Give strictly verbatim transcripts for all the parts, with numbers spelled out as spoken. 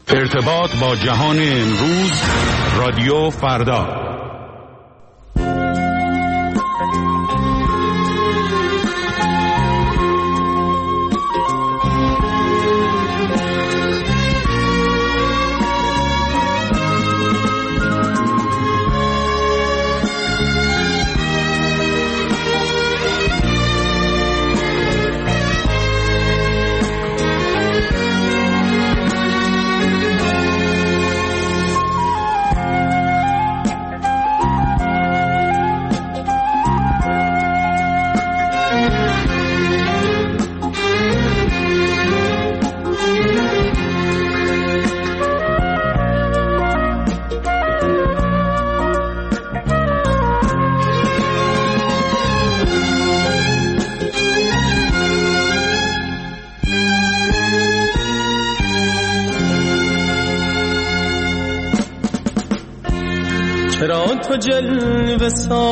ارتباط با جهان امروز، رادیو فردا. چرا تو جلوه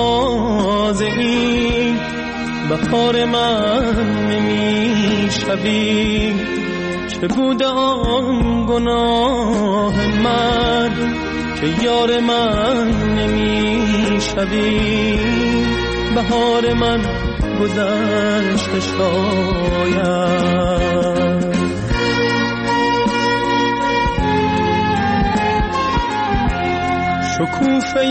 سازی بهار من نمی شوی؟ چه بوده آن گناه من که یار من نمی شوی؟ بهار من گذشته شاید، شکوفه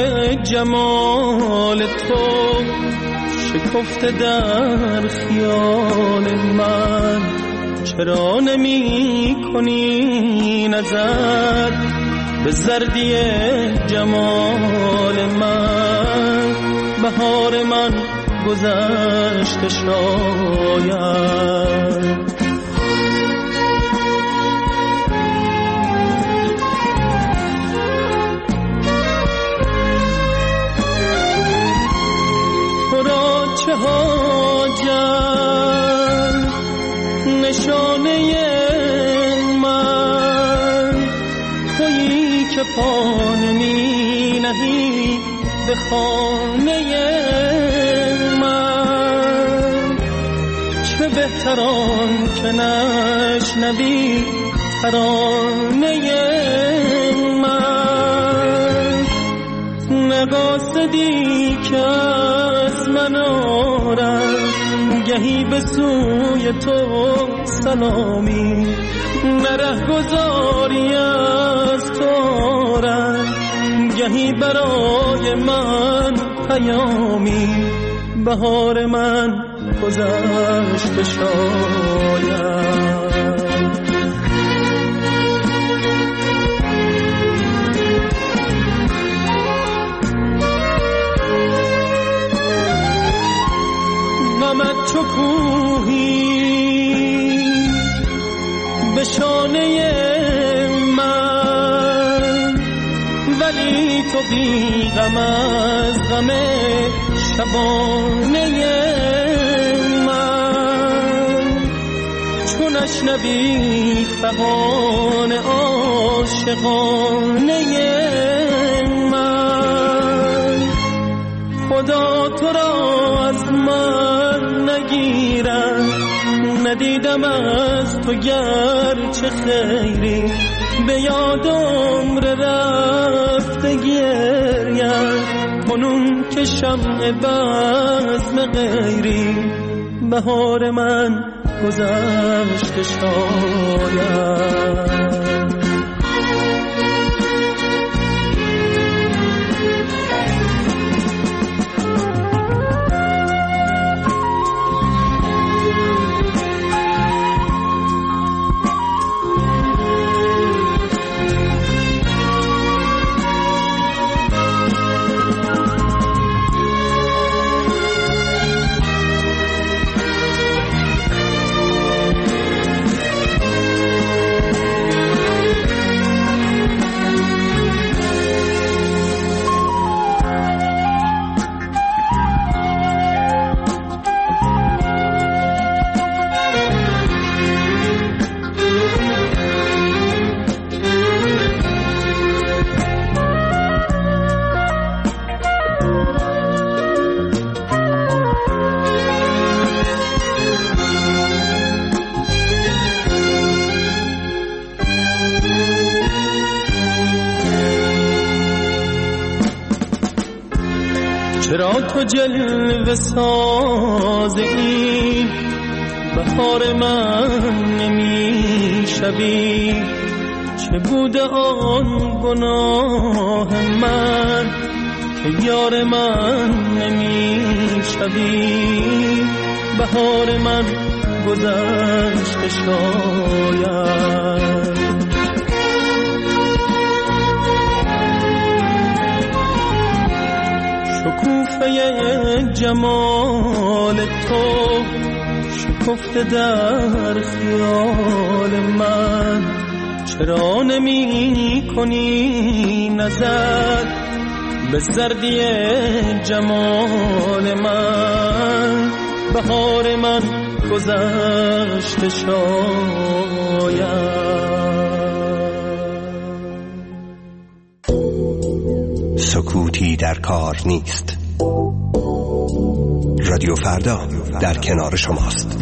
جمال تو شکفته در خیال من. چرا نمی کنی نظر به زردی جمال من؟ بهار من گذشته شاید. چه حاجت نشانه من تویی که پا نمی نهی به خانه من. چه بهتران که نشنوی ترانه من. نقاصدی که از من آرم گهی به سوی تو سلامی، نره گذاری از تو آرم گهی برای من پیامی. بهار من گذشته شاید. غمت چو کوهی به شانه من، ولی تو بی غم از غم شبانه من. چو نشنوی فغان عاشقانه من، خدا تو را از من نگیرم. ندیدم از تو گرچه خیری، به یاد عمر رفته گریم کنون که شمع بزم غیری. بهار من گذشته شاید. چرا تو جلوه ساز این بهار من نمی شوی؟ چه بوده آن گناه من که یار من نمی شوی؟ بهار من گذشته شاید. شکوفه جمال تو شکفته در خیال من، چرا نمی کنی نظر به زردی جمال من؟ بهار من گذشته شاید. سکوتی در کار نیست. رادیو فردا در کنار شماست.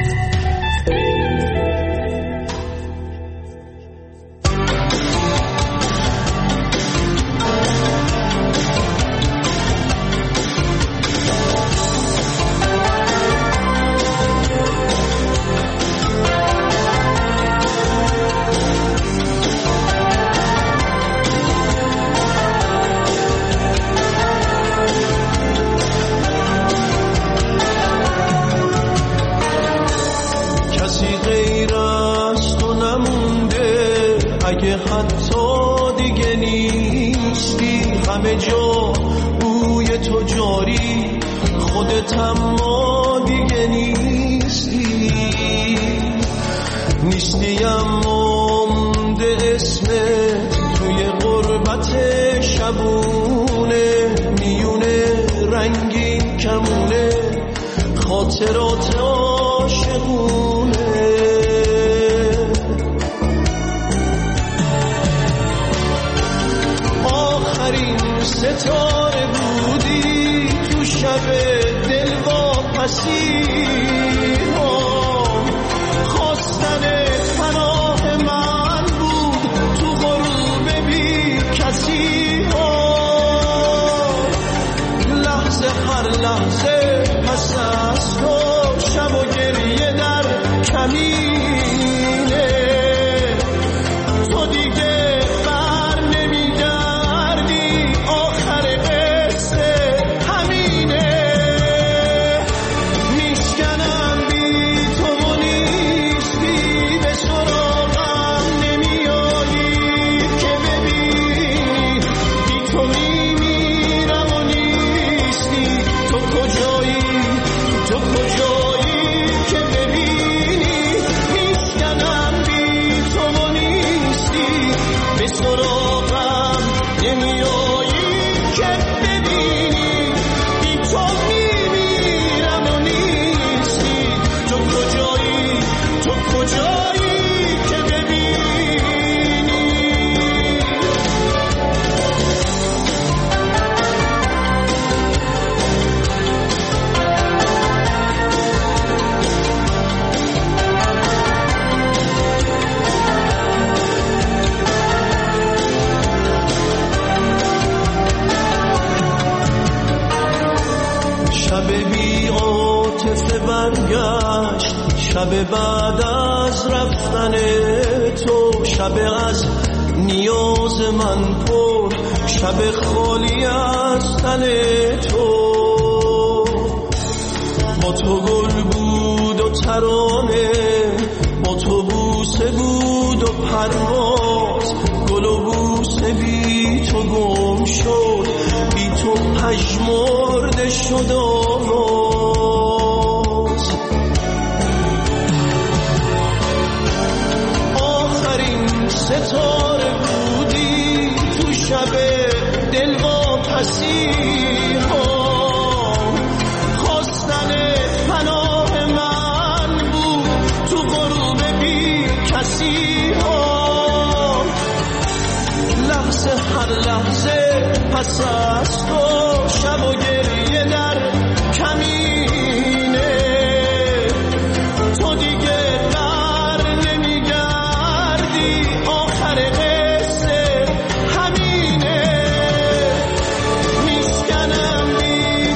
شب بعد از رفتن تو، شب از نیاز من پر، شب خالی از تن تو. با تو گل بود و ترانه، با تو بوسه بود و پرواز، گل و بوسه بی تو گم شد، بی تو پژمرده شد آواز. آخرین ستاره بودی تو شب دلواپسی ها، خواستن پناه من بود تو غروب بی کسی ها. لحظه هر لحظه پس از تو شب و گریه در کمینه، تو دیگه بر نمیگردی، آخر قصه همینه. میشکنم بی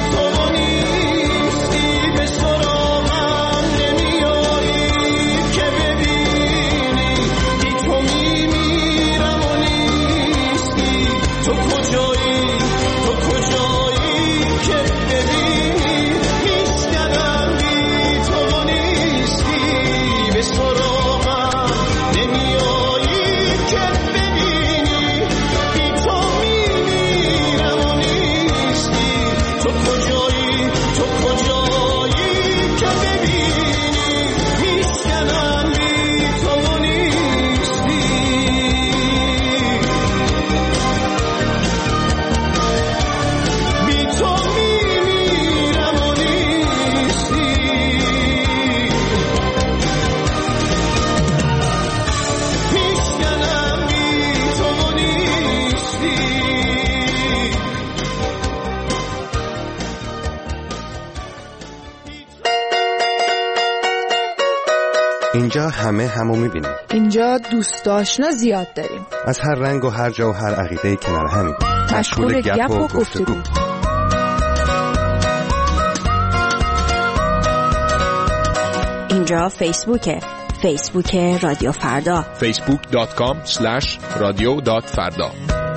اینجا همه همو میبینیم. اینجا دوست آشنا زیاد داریم. از هر رنگ و هر جا و هر عقیده کنار همیم. مشغول گپ و گفتگو. اینجا فیسبوکه. فیسبوک رادیو فردا. فیسبوک دات کام اسلش رادیو دات فردا.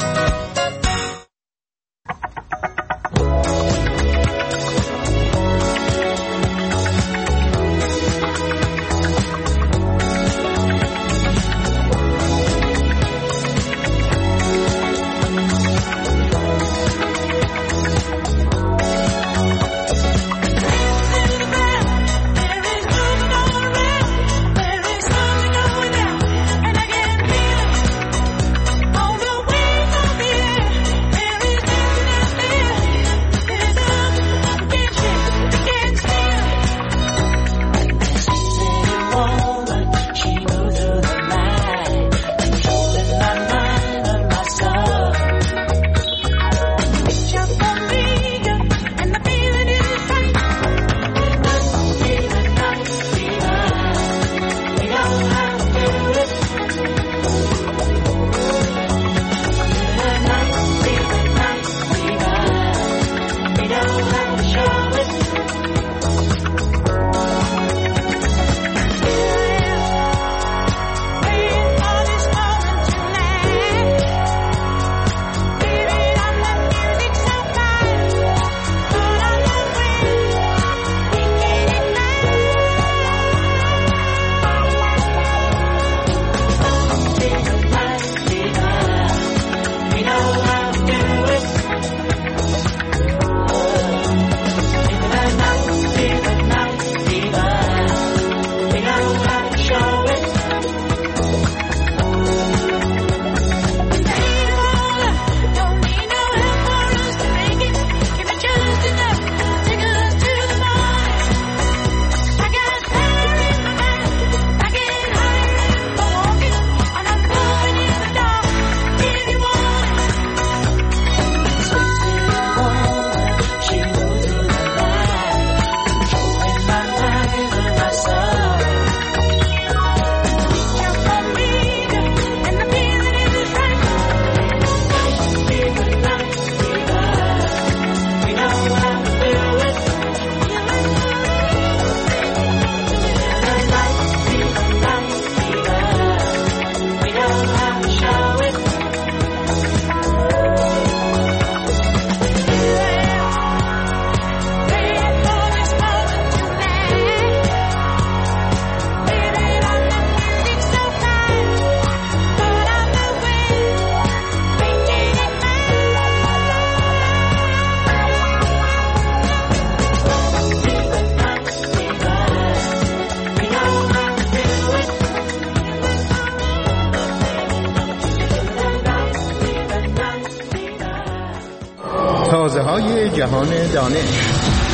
تازه‌های جهان دانش.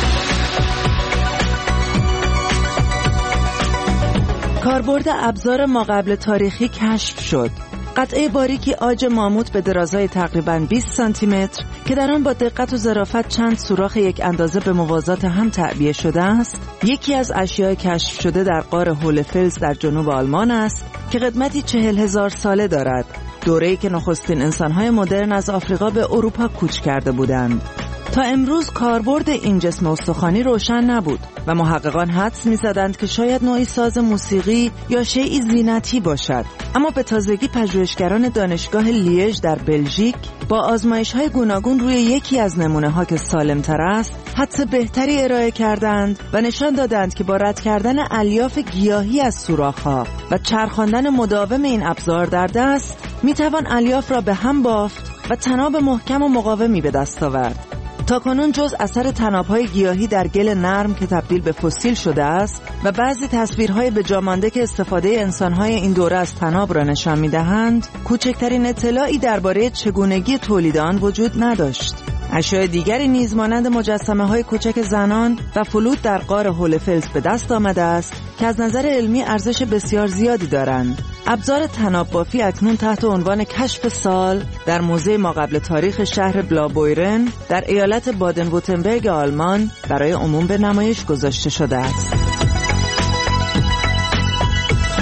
کاربرد ابزار ماقبل تاریخی کشف شد. قطعه باریکی عاج ماموت به درازای تقریباً بیست سانتی متر که در آن با دقت و ظرافت چند سوراخ یک اندازه به موازات هم تعبیه شده است، یکی از اشیاء کشف شده در غار هولفلز در جنوب آلمان است که قدمتی چهل هزار ساله دارد، دوره‌ای که نخستین انسان‌های مدرن از آفریقا به اروپا کوچ کرده بودند. تا امروز کاربرد این جسم استخوانی روشن نبود و محققان حدس می‌زدند که شاید نوعی ساز موسیقی یا شیئی زینتی باشد. اما به تازگی پژوهشگران دانشگاه لیژ در بلژیک با آزمایش‌های گوناگون روی یکی از نمونه‌ها که سالم‌تر است، حدس بهتری ارائه کردند و نشان دادند که با رد کردن الیاف گیاهی از سوراخ‌ها و چرخاندن مداوم این ابزار در دست، می‌توان الیاف را به هم بافت و طناب محکم و مقاومی به دست آورد. تاکنون جز اثر طناب‌های گیاهی در گل نرم که تبدیل به فسیل شده است و بعضی تصویرهای به جا مانده که استفاده انسان‌های این دوره از طناب را نشان می‌دهند، کوچکترین اطلاعی درباره چگونگی تولید آن وجود نداشت. اشیاء دیگری نیز مانند مجسمه‌های کوچک زنان و فلوت در غار هولفلز به دست آمده است که از نظر علمی ارزش بسیار زیادی دارند. ابزار طناب بافی اکنون تحت عنوان کشف سال در موزه ماقبل تاریخ شهر بلابویرن در ایالت بادن وورتنبرگ آلمان برای عموم به نمایش گذاشته شده است.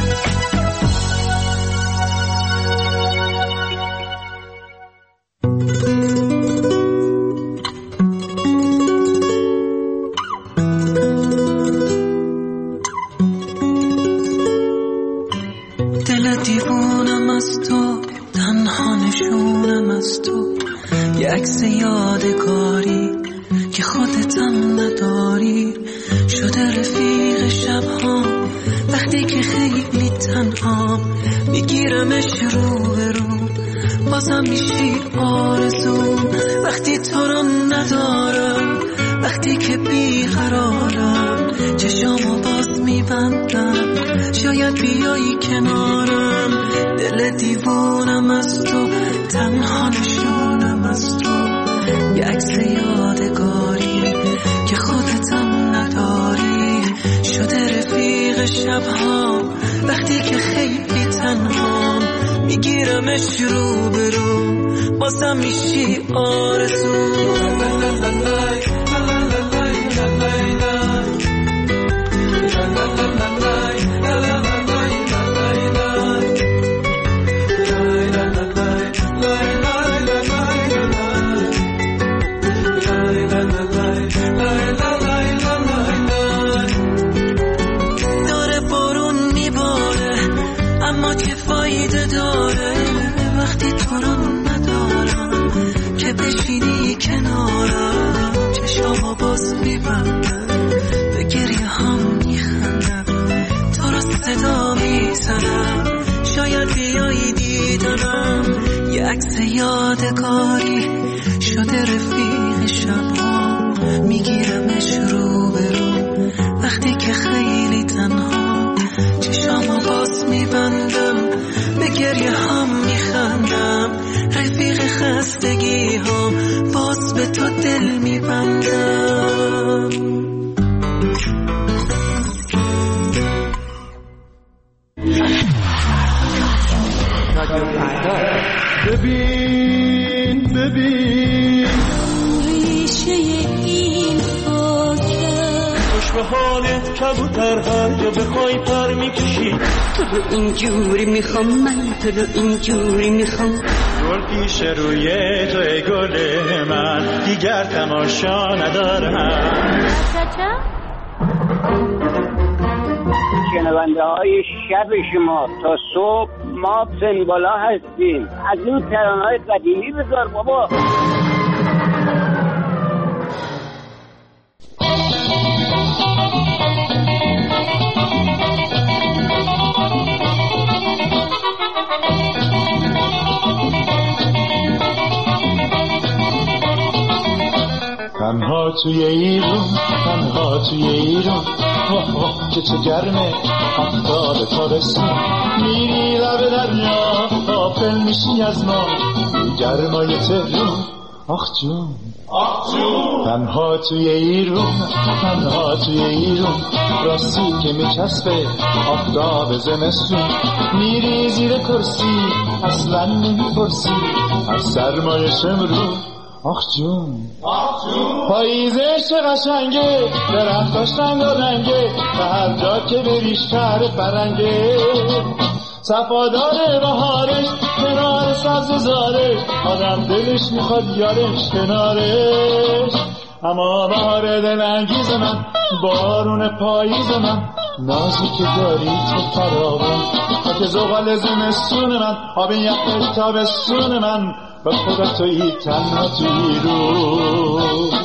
دیوونم از تو، تنها نشونم از تو، یه عکس یادگاری که خودتم نداری، شده رفیق شبها وقتی که خیلی تنها، میگیرمش رو به رو بازم میشی آرزوم، وقتی تو رو ندارم، وقتی که بیقرارم، چشامو باز میبندم، شاید بیایی کنارم، دل دیوونم از تو، تنها نشونم از تو، یه عکس یادگاری که خودتم نداری، شده رفیق شبها وقتی که خیلی تنها، میگیرمش رو به رو بازم میشی آرزوم. داره بارون میباره اما که فایده داره، وقتی تو رو ندارم که بشینی کنارم، چشامو باز میبندم، به گریه هم میخندم، تو رو صدا میزنم، شاید بیایی دیدنم، یه عکس یادگاری شده رفیق شبها، میگیرمش رو به رو وقتی که خیلی تنها، چشامو باز میبندم، به گریه هم میخندم، رفیق خستگی ها باز به تو دل میبندم. ببین ببین ریشه این خاکه، خوش به حالت کبوتر هر جا بخوای پر میکشی، تو رو اینجوری میخوام، من تو رو اینجوری میخوام، گل پیش روی توی گل من، دیگر تماشا ندارم. شنونده های شب شما تا صبح ما سنبالا هستیم، از این ترانه های قدیمی بذار بابا. تنها توی ایرون، تنها توی ایرون، واه واه که چه گرمه، آفتاب تابستون، میری لب دریا غافل میشی از ما، گرمای تهرون، آخ جون آخ جون، تنها توی ایرون، تنها توی ایرون، راستی که میچسبه آفتاب زمستون، میری زیر کرسی اصلا نمیپرسی از سرمای شمرون، آخ جون آخ جون، پاییزه چه قشنگه، درختاش رنگ و رنگه، و هر جا که بری شهر فرنگه، صفادار بهارش کنار سبززارش، آدم دلش میخواد یارش کنارش، اما بهار دلانگیز من، بارون پاییز من، نازی که داری تو فراوان، خاک زغال زمستون من، آب یخ تابستون من، با خدا تویی تنها تویی رو.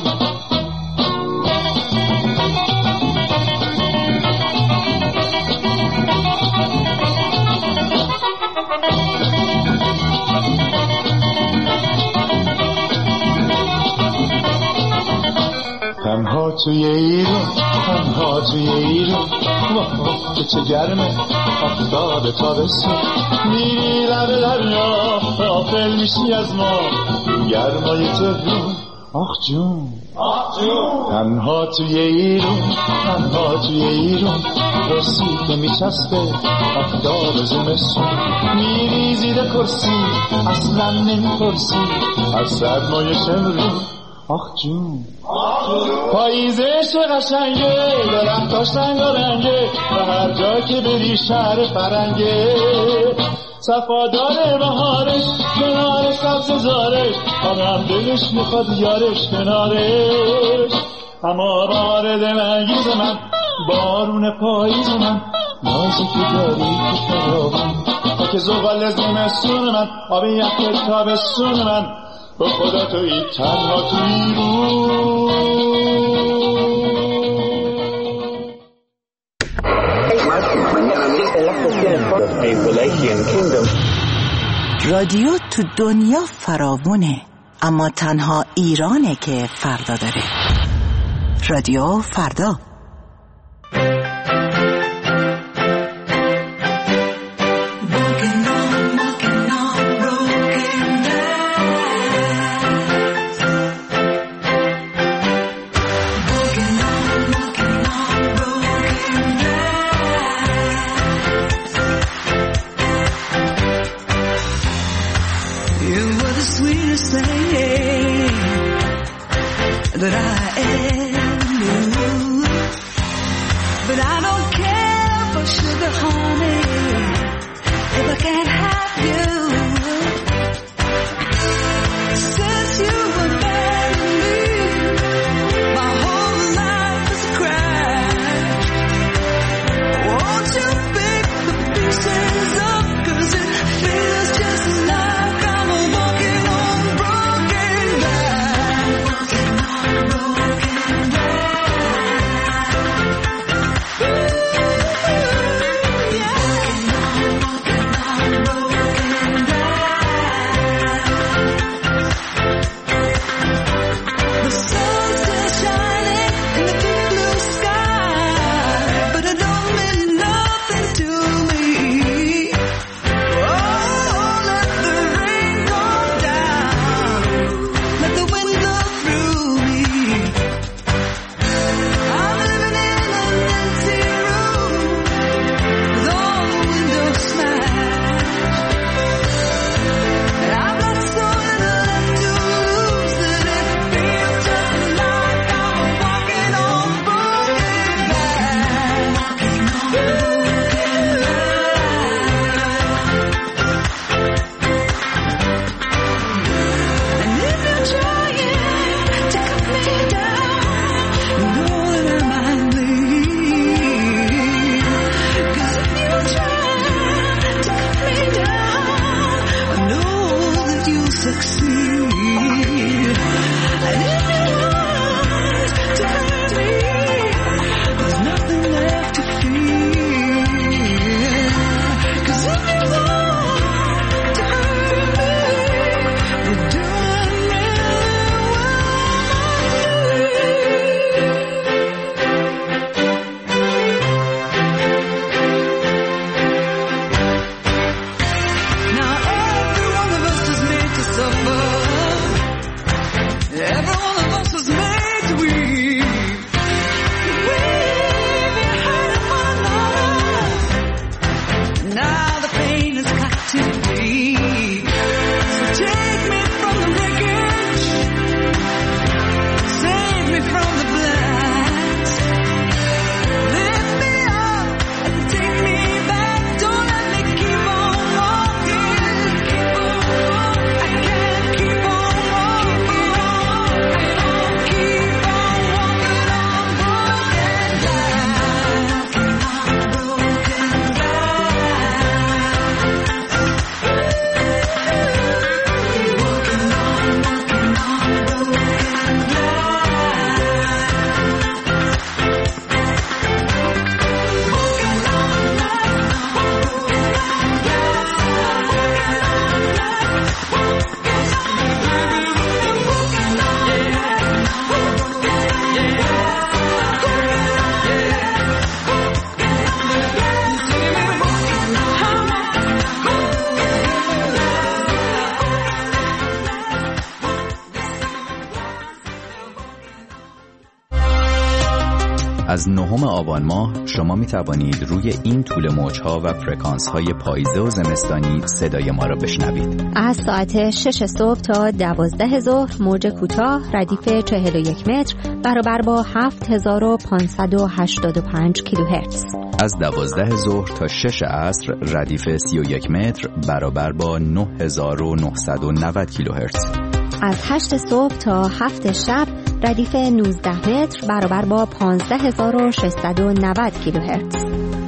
تنها توی ایرون، تنها توی ایرون، واه واه که چه گرمه، آفتاب تابستون، میری لب دریا غافل میشی از ما، گرمای تهرون، آخ جون آخ جون، تنها توی ایرون، تنها توی ایرون، راستی که میچسبه آفتاب زمستون، میری زیر کرسی اصلا نمیپرسی از سرمای شمرون، آخ جون پاییزه چه قشنگه، درختاش رنگ و رنگه، و هر جا که بری شهر فرنگه، صفادار بهارش کنار سبززارش، آدم دلش میخواد یارش کنارش، اما بهار دلانگیز من، بارون پاییز من، نازی که داری تو فراوان، خاک خاک زغال زمستون من، آب یخ تابستون من، با خدا تویی تنها تویی رادیو تو دنیا فراوونه، اما تنها ایرانه که فردا داره. رادیو فردا. از نهم آبان ماه شما می توانید روی این طول موج‌ها و فرکانس‌های پاییزه و زمستانی صدای ما را بشنوید. از ساعت شش صبح تا دوازده ظهر موج کوتاه ردیف چهل و یک متر برابر با هفت هزار و پانصد و هشتاد و پنج کیلوهرتز. از دوازده ظهر تا شش عصر ردیف سی و یک متر برابر با نه هزار و نهصد و نود کیلوهرتز. از هشت صبح تا هفت شب ردیف نوزده متر برابر با پانزده هزار و ششصد و نود کیلوهرتز.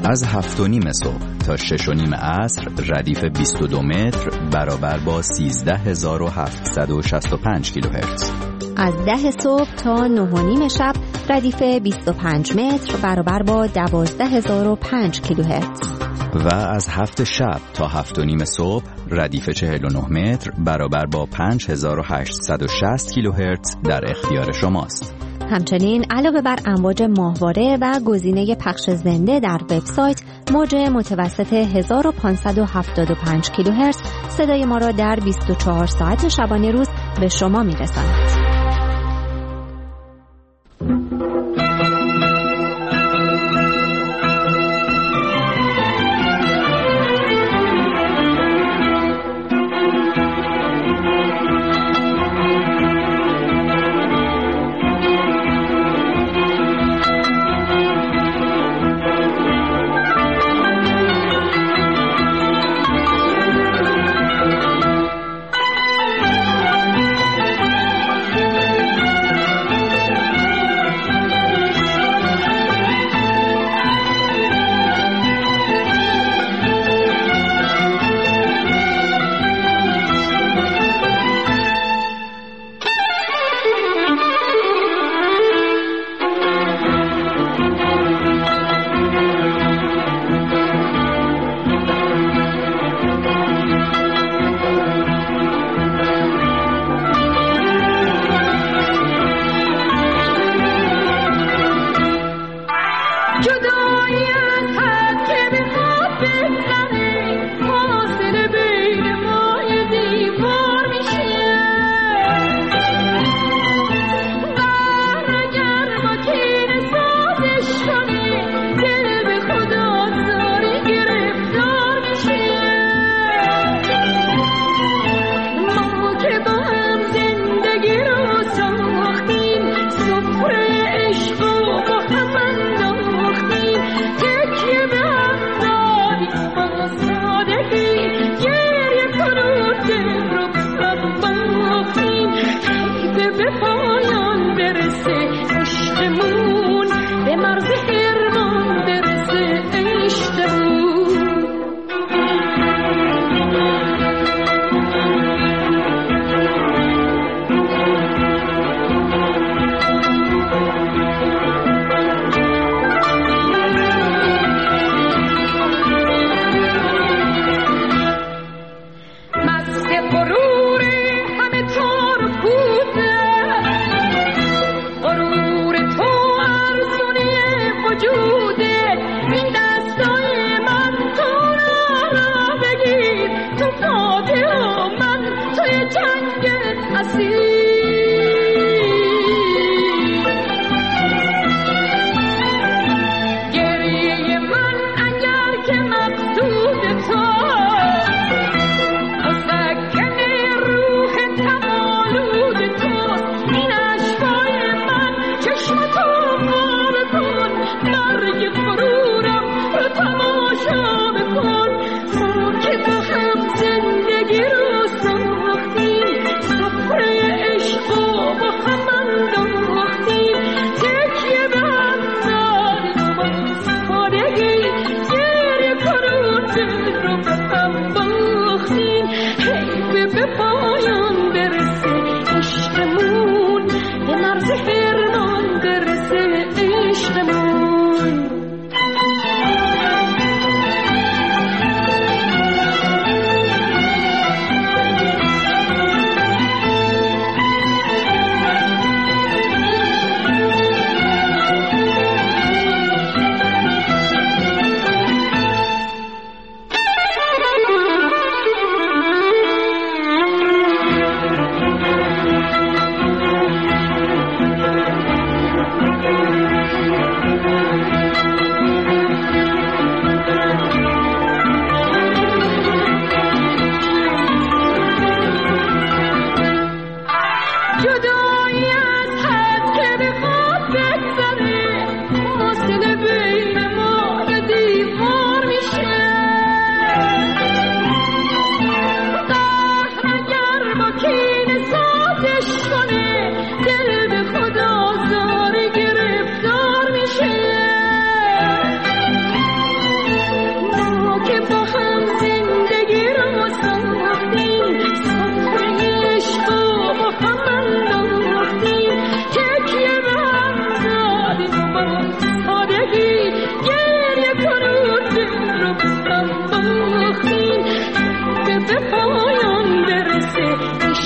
از هفت و نیم صبح تا شش و نیم عصر ردیف بیست و دو متر برابر با سیزده هزار و هفتصد و شصت و پنج کیلوهرتز. از ده صبح تا نه و نیم شب ردیف بیست و پنج متر برابر با دوازده هزار و پنج کیلوهرتز. و از هفت شب تا هفت و نیم صبح ردیف چهل و نه متر برابر با پنج هزار و هشتصد و شصت کیلوهرتز در اختیار شماست. همچنین علاوه بر امواج ماهواره و گزینه پخش زنده در وبسایت، موج متوسط هزار و پانصد و هفتاد و پنج کیلوهرتز صدای ما را در بیست و چهار ساعت شبانه روز به شما می‌رساند.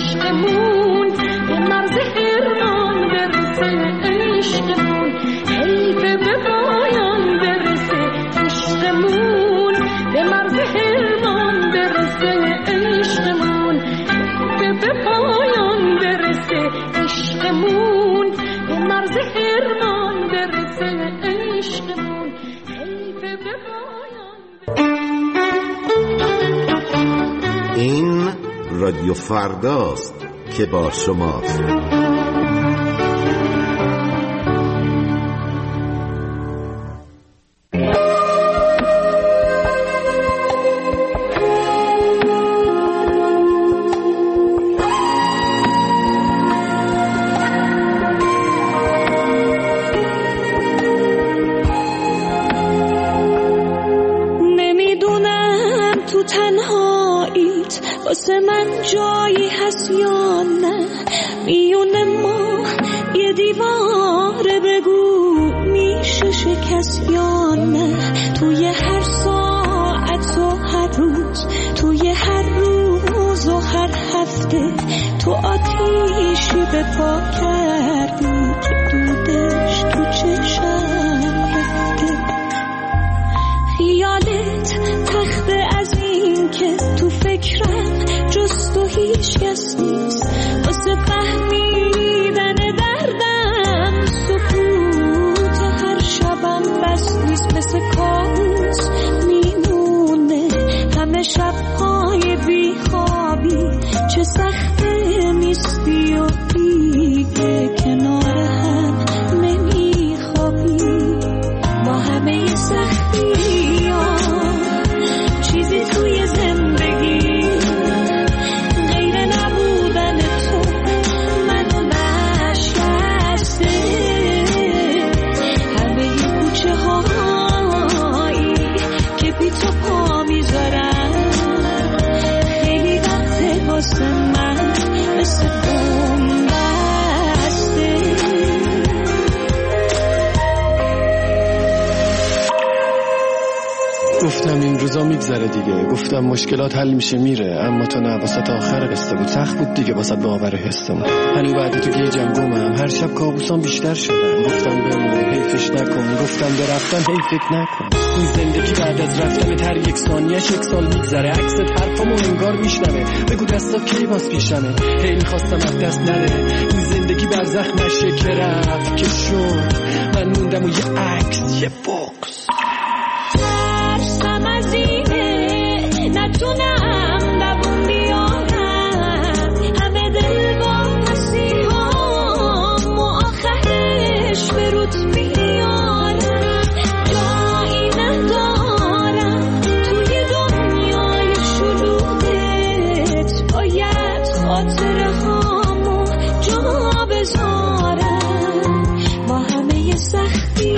عشقمون به مرز حرمان برسه عشقمون حیف به پایان برسه عشقمون به مرز حرمان برسه عشقمون حیف به پایان برسه عشقمون به مرز حرمان برسه عشقمون حیف به پایان. این رادیو فرداست که با شماست. واسه من جایی هست یا نه میونه ما یه دیواره بگو میشه شکست یا نه توی هر ساعت و هر روز توی هر روز و هر هفته تو آتیشی به پا کردی که دودش تو چشم رفته خیالت تخته از این که تو فکرم جز تو هیچ کس نیست واسه فهمیدن دردم سکوت هر شبم بس نیست مثل کابوس میمونه همه شبهای بی خوابی چه سخته نیستی و دیگه کنار هم نمیخوابی با همه سختی ها چیزی توی زندگی گفتم این روزا میگذره دیگه گفتم مشکلات حل میشه میره اما تو نه واسه آخر قصه بود سخت بود دیگه واسه باور حسم هنو بعد تو گیجم گمم هر شب کابوسام بیشتر شدن گفتم بمون حیفش نکن گفتم به رفتن حیف فکر نکن این زندگی بعد از رفتن هر یک ثانیه‌اش یک سال میگذره عکست حرفامو انگار میشنوه بگو دستا کی باز پیشمه هی میخواستم از دست نره این زندگی برزخ نشه که رفت که شد من موندم و یه عکس یه بوکس نتونم دوون بیارم همه دل با مسیحام و آخرش به روت بیارم جایی ندارم توی دنیای شلوغت باید خاطره هامو جا بذارم با همه سختی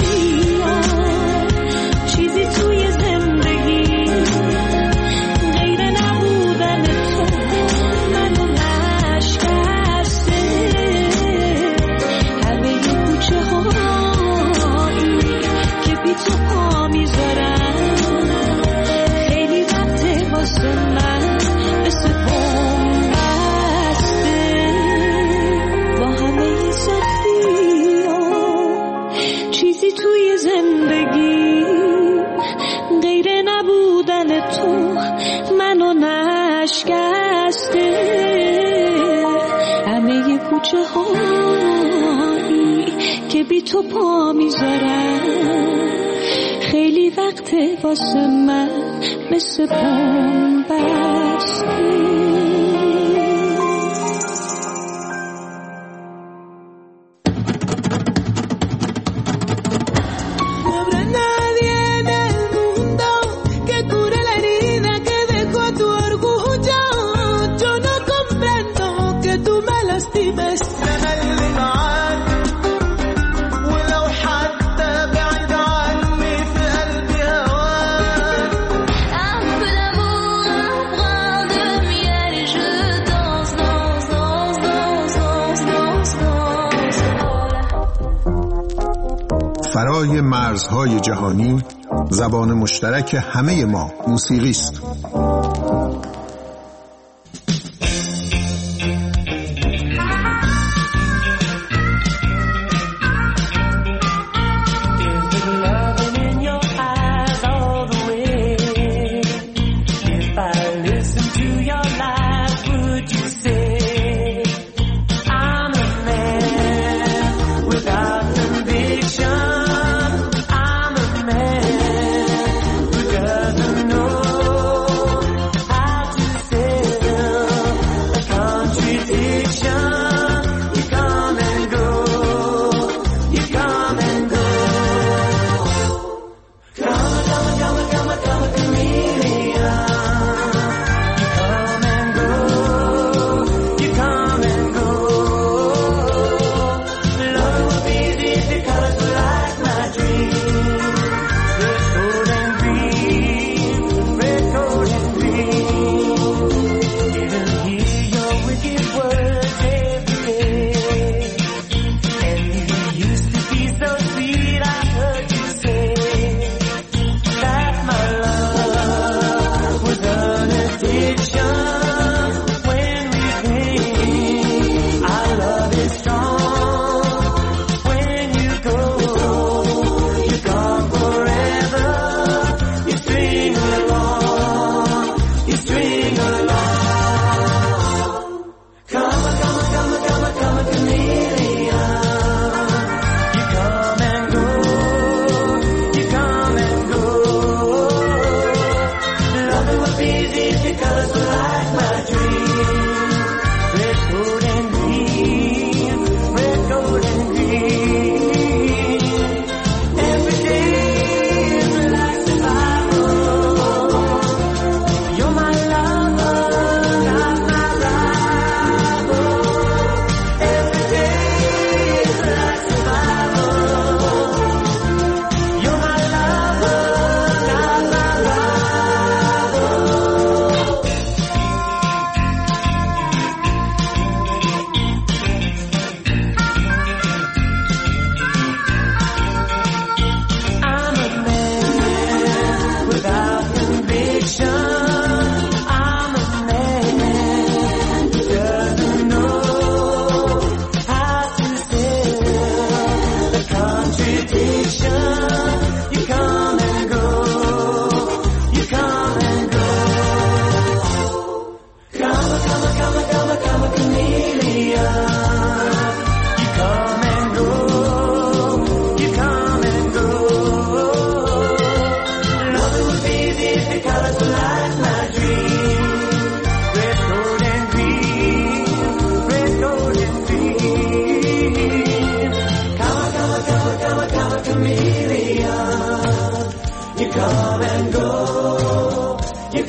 چیزی توی زندگی تو پا میذارم خیلی وقته واسه من مثل بوم بسته با همه سختی ها چیزی توی زندگی غیر نبودن تو منو نشکسته همه کوچه هایی که بی تو پا میذارم خیلی وقته واسه من مثل بوم بسته فرای مرزهای جهانی زبان مشترک همه ما موسیقی است.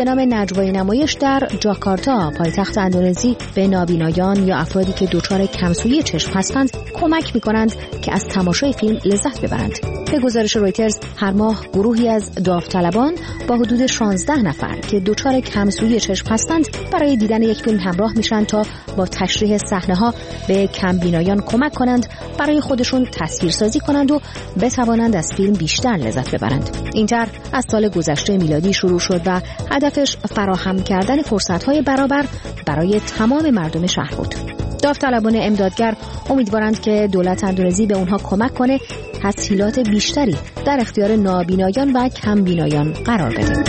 به نام نجوای نمایش در جاکارتا پایتخت اندونزی به نابینایان یا افرادی که دچار کمسویی چشم هستند کمک می‌کنند که از تماشای فیلم لذت ببرند. به گزارش رویترز هر ماه گروهی از داوطلبان با حدود شانزده نفر که دچار کمسویی چشم هستند برای دیدن یک فیلم همراه میشن تا با تشریح صحنه‌ها به کمبینایان کمک کنند برای خودشون تصویرسازی کنند و بتوانند از فیلم بیشتر لذت ببرند. این طرح از سال گذشته میلادی شروع شد و هدفش فراهم کردن فرصت‌های برابر برای تمام مردم شهر بود. داوطلبان امدادگر امیدوارند که دولت اندونزی به اونها کمک کنه تسهیلات بیشتری در اختیار نابینایان و کمبینایان قرار بده.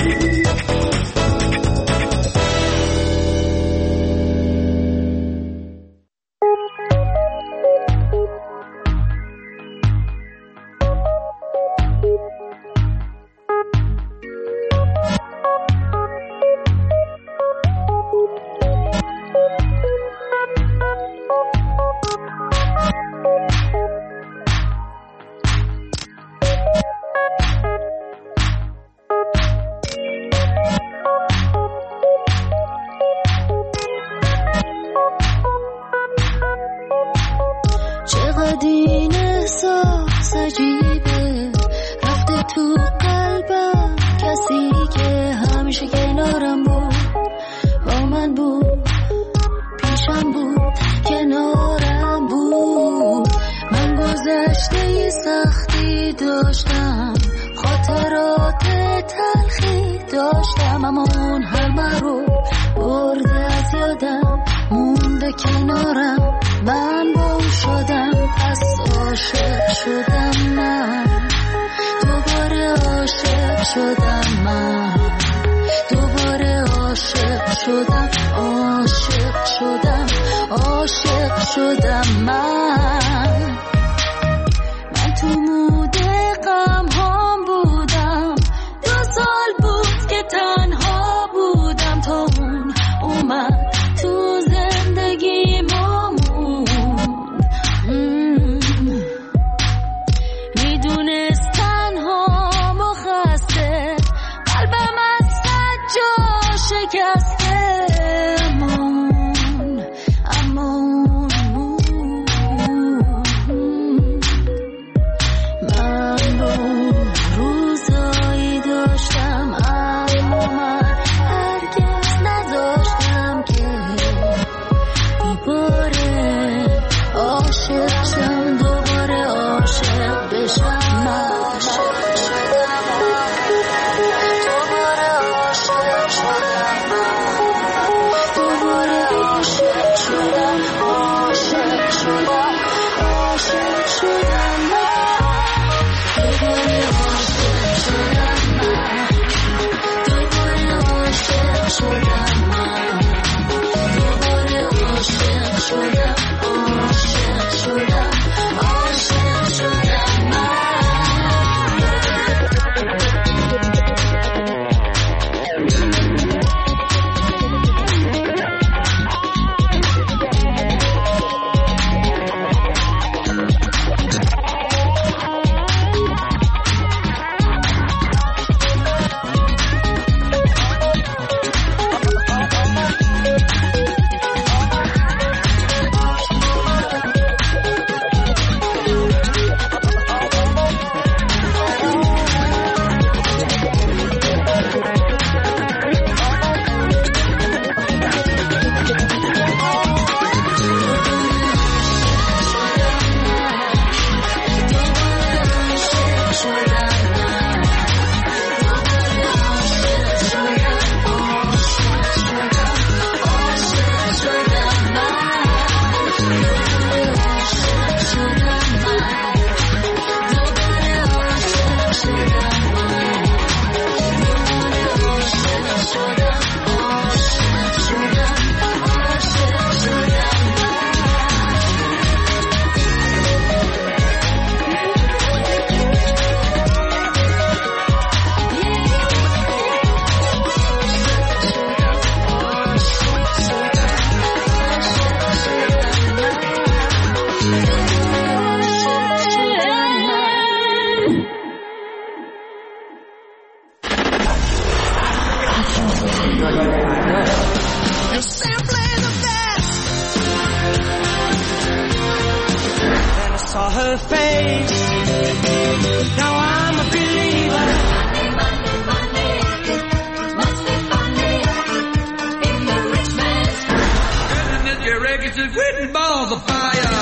Saw her face. Now I'm a believer. Monday, Monday, must be Monday in the rich man's house. And your records is written balls of fire.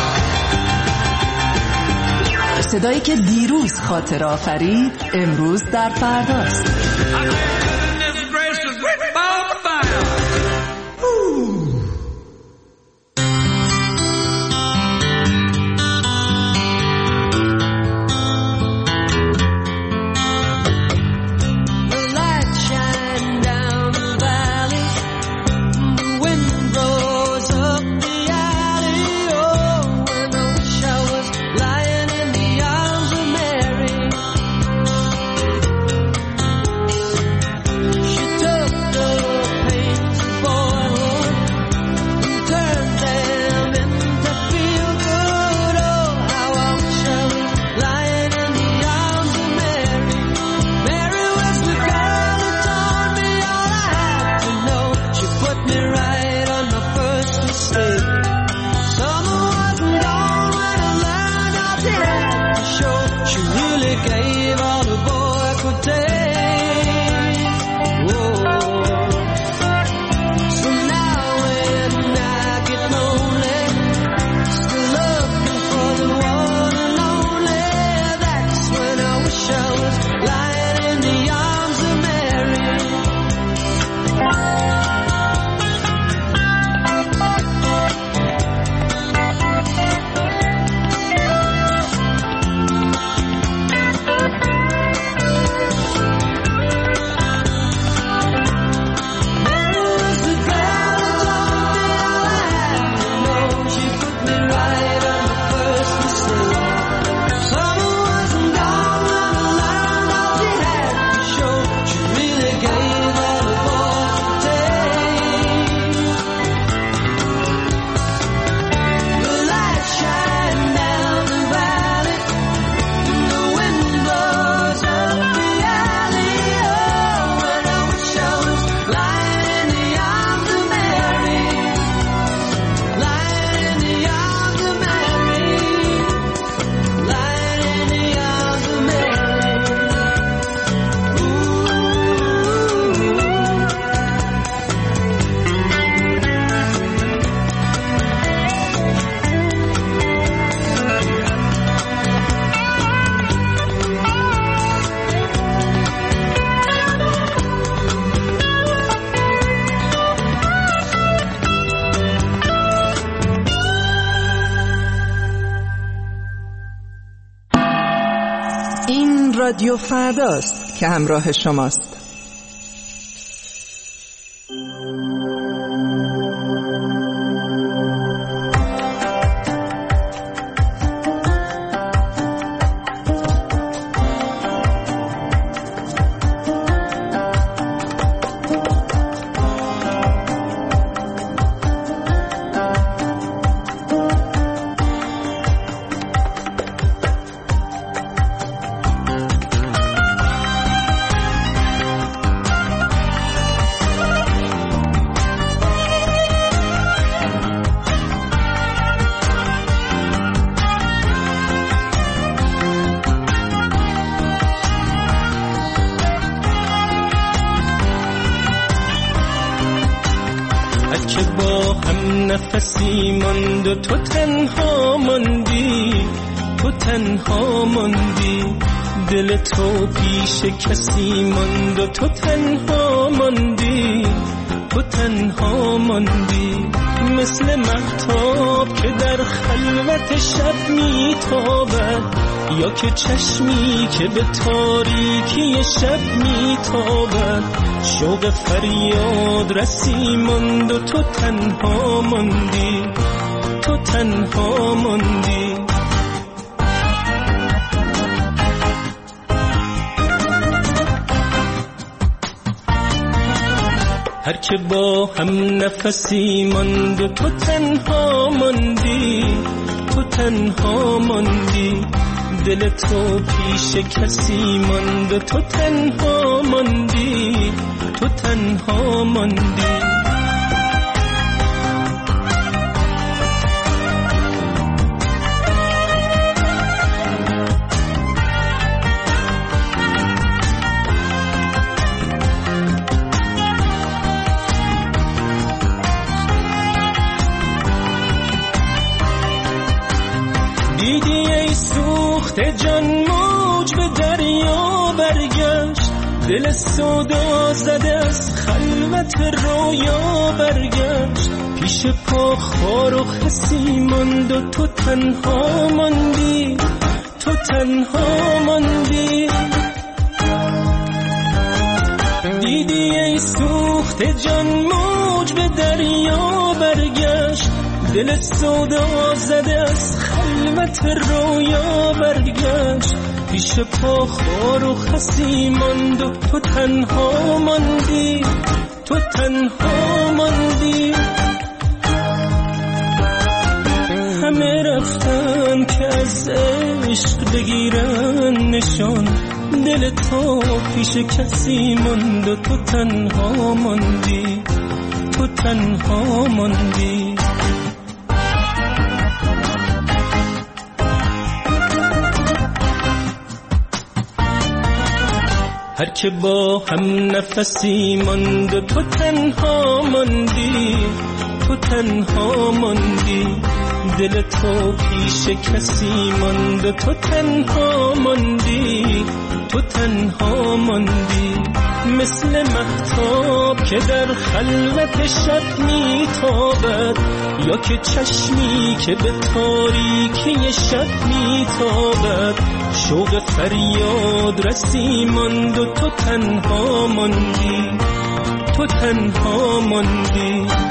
صدایی که دیروز خاطر آفرید امروز در فرداست. رادیو فرداست که همراه شماست. نفسی ماند و تو تنها ماندی، تو تنها ماندی، دل تو پیش کسی ماند و تو تنها ماندی، تو تنها ماندی، مثل مهتاب که در خلوت شب میتابد، یا که چشمی که به تاریکی شب میتابد، شوق فریاد رسی ماند و تو تنها ماندی، تو تنها ماندی. هر که با هم نفسی ماند و تو تنها ماندی، تو تنها ماندی، دل تو پیش کسی ماند و تو تنها ماندی، تو تنها ماندی. دیدی ای سوخته جان موج به دریا برگشت، دل سودا زده از خلوت رویا برگشت. پیش پا خار و خسی ماند و تو تنها ماندی، تو تنها ماندی. دیدی ای سوخته جان موج به دریا برگشت، دل سودا زده از خلوت رویا برگشت. پیش پا خار و خسی ماند و تو تنها ماندی، تو تنها ماندی. همه رفتن که از عشق بگیرن نشان، دل تو پیش کسی ماند و تو تنها ماندی، تو تنها ماندی. هر که با هم نفسی ماند و تو تنها ماندی، تو تنها ماندی. دل تو پیش کسی ماند و تو تنها ماندی، تو تنها ماندی. مثل مهتاب که در خلوت شب میتابد، یا که چشمی که به تاریکی شب میتابد. شوق فریاد رسی ماند و تو تنها ماندی، تو تنها ماندی.